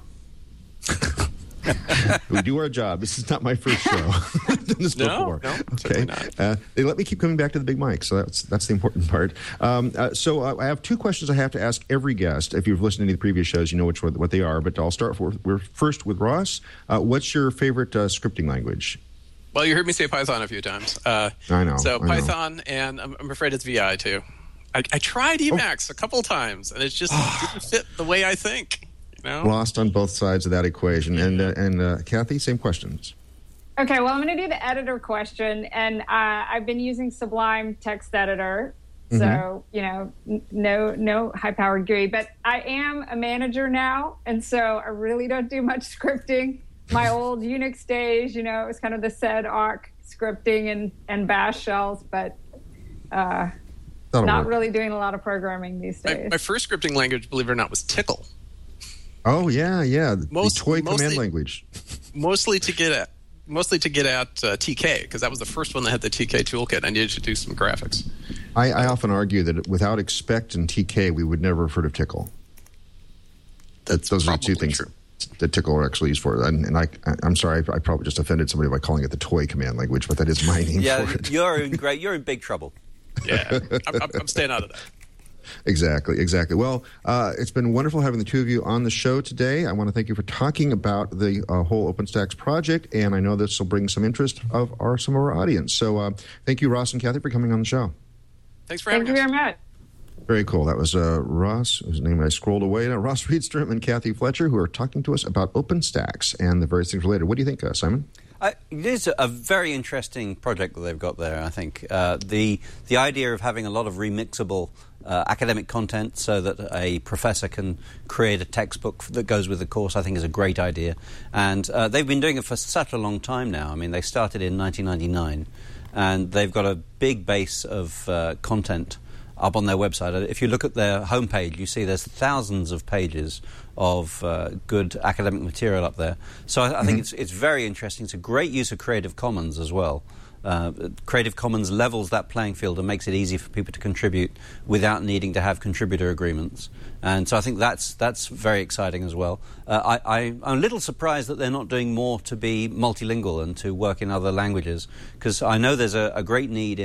We do our job. This is not my first show. I've done this before. No, okay. They let me keep coming back to the big mic, so that's the important part. So I have two questions I have to ask every guest. If you've listened to any of the previous shows, you know what they are. But I'll start first with Ross. What's your favorite scripting language? Well, you heard me say Python a few times. I know. So I Python, and I'm afraid it's VI too. I tried Emacs a couple times, and it just didn't fit the way I think. Lost on both sides of that equation. And Kathy, same questions. Okay, well, I'm going to do the editor question, and I've been using Sublime Text Editor, so no high-powered GUI. But I am a manager now, and so I really don't do much scripting. My old Unix days, it was kind of the sed awk scripting and bash shells, but not really doing a lot of programming these days. My first scripting language, believe it or not, was Tickle. Oh yeah. The toy command language. Mostly to get at TK, because that was the first one that had the TK toolkit. I needed to do some graphics. I often argue that without expect and TK, we would never have heard of Tickle. Those are the two things that Tickle are actually used for. And I'm sorry, I probably just offended somebody by calling it the toy command language, but that is my name for it. You're in big trouble. Yeah, I'm staying out of that. Exactly. Well, it's been wonderful having the two of you on the show today. I want to thank you for talking about the whole OpenStax project, and I know this will bring some interest of some of our audience. So thank you, Ross and Kathy, for coming on the show. Thanks for having us. Thank you very much. Very cool. That was Ross, whose name I scrolled away. Now, Ross Riedstrom and Kathy Fletcher, who are talking to us about OpenStax and the various things related. What do you think, Simon? It is a very interesting project that they've got there, I think. The idea of having a lot of remixable academic content so that a professor can create a textbook that goes with the course, I think is a great idea. And they've been doing it for such a long time now. I mean, they started in 1999, and they've got a big base of content up on their website. If you look at their homepage, you see there's thousands of pages of good academic material up there. So I think it's very interesting. It's a great use of Creative Commons as well. Creative Commons levels that playing field and makes it easy for people to contribute without needing to have contributor agreements. And so I think that's very exciting as well. I'm a little surprised that they're not doing more to be multilingual and to work in other languages, because I know there's a great need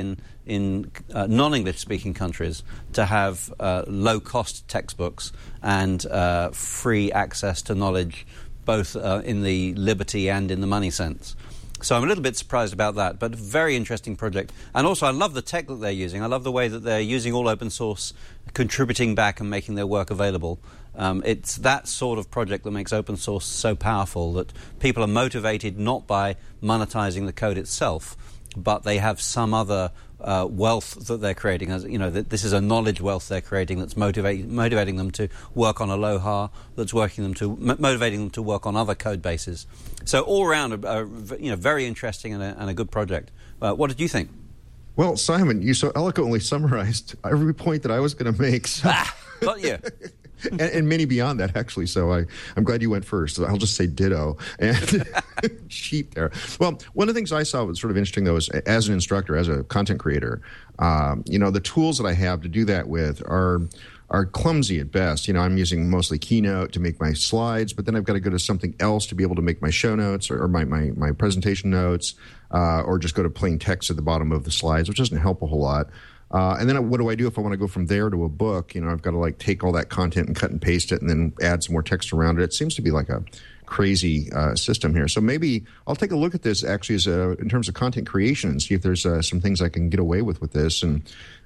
in non-English speaking countries to have low-cost textbooks and free access to knowledge, both in the liberty and in the money sense. So I'm a little bit surprised about that, but very interesting project. And also I love the tech that they're using. I love the way that they're using all open source, contributing back and making their work available. It's that sort of project that makes open source so powerful, that people are motivated not by monetizing the code itself, but they have some other wealth that they're creating. As this is a knowledge wealth they're creating that's motivating them to work on Aloha, that's motivating them to work on other code bases. So all around, very interesting and a good project. What did you think? Well, Simon, you so eloquently summarized every point that I was going to make. So. Got you. and many beyond that, actually. So I'm glad you went first. I'll just say ditto and sheep there. Well, one of the things I saw was sort of interesting, though, is as an instructor, as a content creator, the tools that I have to do that with are clumsy at best. I'm using mostly Keynote to make my slides, but then I've got to go to something else to be able to make my show notes or my presentation notes, or just go to plain text at the bottom of the slides, which doesn't help a whole lot. And then what do I do if I want to go from there to a book? I've got to take all that content and cut and paste it and then add some more text around it. It seems to be like a crazy system here. So maybe I'll take a look at this actually in terms of content creation and see if there's some things I can get away with this. And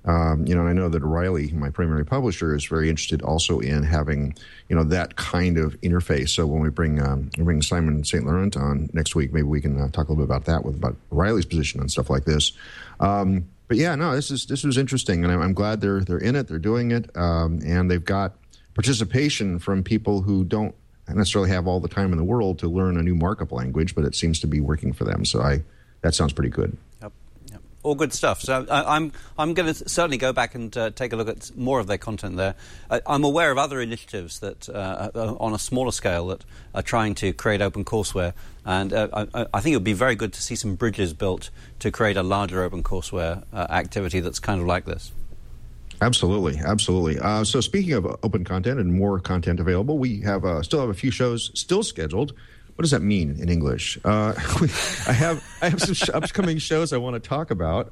I know that O'Reilly, my primary publisher, is very interested also in having that kind of interface. So when we bring Simon St. Laurent on next week, maybe we can talk a little bit about that, about O'Reilly's position on stuff like this. But yeah, no, this was interesting, and I'm glad they're in it, they're doing it, and they've got participation from people who don't necessarily have all the time in the world to learn a new markup language, but it seems to be working for them. So that sounds pretty good. Yep. All good stuff. So I'm going to certainly go back and take a look at more of their content there. I'm aware of other initiatives that on a smaller scale that are trying to create OpenCourseWare, and I think it would be very good to see some bridges built to create a larger OpenCourseWare activity that's kind of like this. Absolutely. So speaking of open content and more content available, we still have a few shows still scheduled. What does that mean in English? I have some upcoming shows I want to talk about.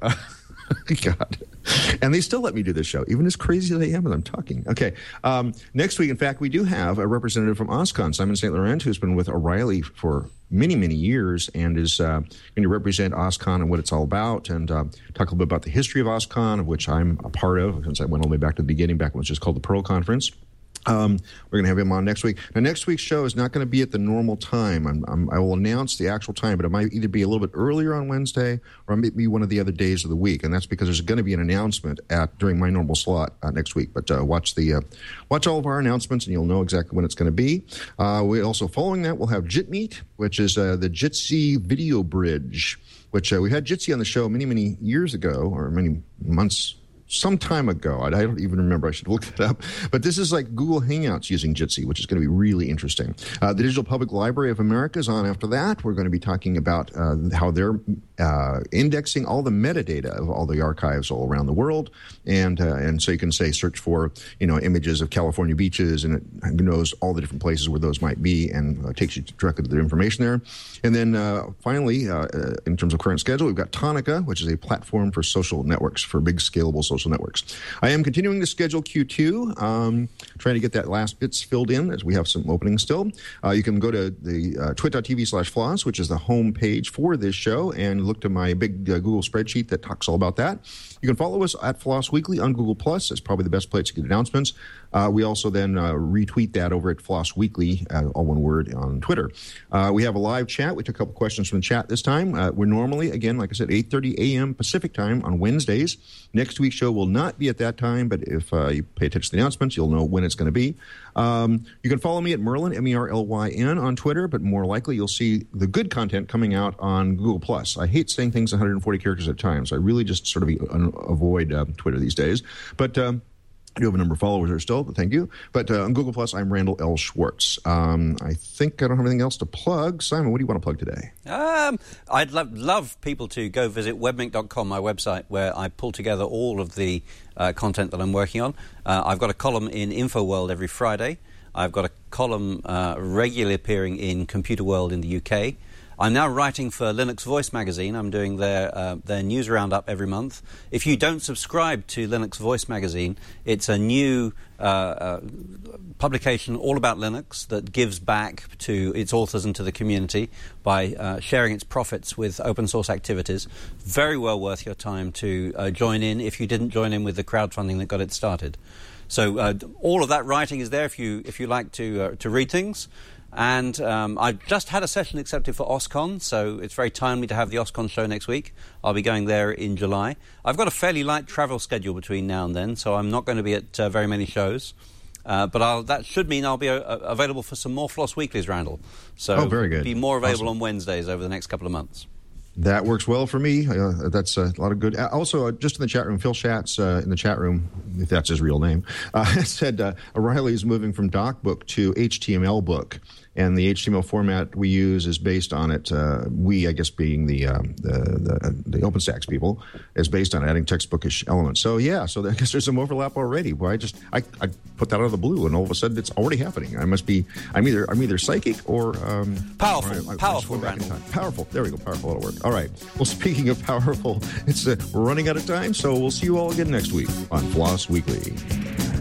God. And they still let me do this show, even as crazy as I am as I'm talking. Okay. Next week, in fact, we do have a representative from OSCON, Simon St. Laurent, who's been with O'Reilly for many, many years and is going to represent OSCON and what it's all about, and talk a little bit about the history of OSCON, of which I'm a part of, since I went all the way back to the beginning, back when it was just called the Pearl Conference. We're going to have him on next week. Now, next week's show is not going to be at the normal time. I will announce the actual time, but it might either be a little bit earlier on Wednesday or it might be one of the other days of the week, and that's because there's going to be an announcement during my normal slot next week. But watch all of our announcements, and you'll know exactly when it's going to be. We also, following that, we'll have JITMeet, which is the Jitsi video bridge, which we had Jitsi on the show many, many years ago, or many months some time ago. I don't even remember. I should look that up. But this is like Google Hangouts using Jitsi, which is going to be really interesting. The Digital Public Library of America is on after that. We're going to be talking about how they're indexing all the metadata of all the archives all around the world. And so you can say search for, images of California beaches, and it knows all the different places where those might be and takes you directly to the information there. And then finally, in terms of current schedule, we've got Tonica, which is a platform for social networks, for big scalable social networks. I am continuing to schedule Q2, trying to get that last bits filled in as we have some openings still. You can go to the twit.tv/floss, which is the home page for this show, and look to my big Google spreadsheet that talks all about that. You can follow us at Floss Weekly on Google+. That's probably the best place to get announcements. We also then retweet that over at Floss Weekly, all one word, on Twitter. We have a live chat. We took a couple questions from the chat this time. We're normally, again, like I said, 8:30 a.m. Pacific time on Wednesdays. Next week's show will not be at that time, but if you pay attention to the announcements, you'll know when it's going to be. You can follow me at Merlin, Merlyn, on Twitter, but more likely you'll see the good content coming out on Google+. I hate saying things 140 characters at a time, so I really just sort of avoid Twitter these days. But I do have a number of followers there still, but thank you. But on Google+, I'm Randall L. Schwartz. I think I don't have anything else to plug. Simon, what do you want to plug today? I'd love people to go visit webmink.com, my website, where I pull together all of the content that I'm working on. I've got a column in InfoWorld every Friday. I've got a column regularly appearing in Computer World in the UK. I'm now writing for Linux Voice magazine. I'm doing their news roundup every month. If you don't subscribe to Linux Voice magazine, it's a new publication all about Linux that gives back to its authors and to the community by sharing its profits with open source activities. Very well worth your time to join in if you didn't join in with the crowdfunding that got it started. So all of that writing is there if you like to read things. And I've just had a session accepted for OSCON, so it's very timely to have the OSCON show next week. I'll be going there in July. I've got a fairly light travel schedule between now and then, so I'm not going to be at very many shows. But that should mean I'll be available for some more Floss Weeklies, Randall. So very good. Be more available awesome. On Wednesdays over the next couple of months. That works well for me. That's a lot of good. Also, just in the chat room, Phil Schatz in the chat room, if that's his real name, said O'Reilly is moving from DocBook to HTML book. And the HTML format we use is based on it. We, I guess, being the OpenStax people, is based on adding textbookish elements. So yeah, so I guess there's some overlap already. Well, I put that out of the blue, and all of a sudden it's already happening. I'm either psychic or powerful. Powerful. Powerful. There we go. Powerful. That'll work. All right. Well, speaking of powerful, it's we're running out of time, so we'll see you all again next week on Floss Weekly.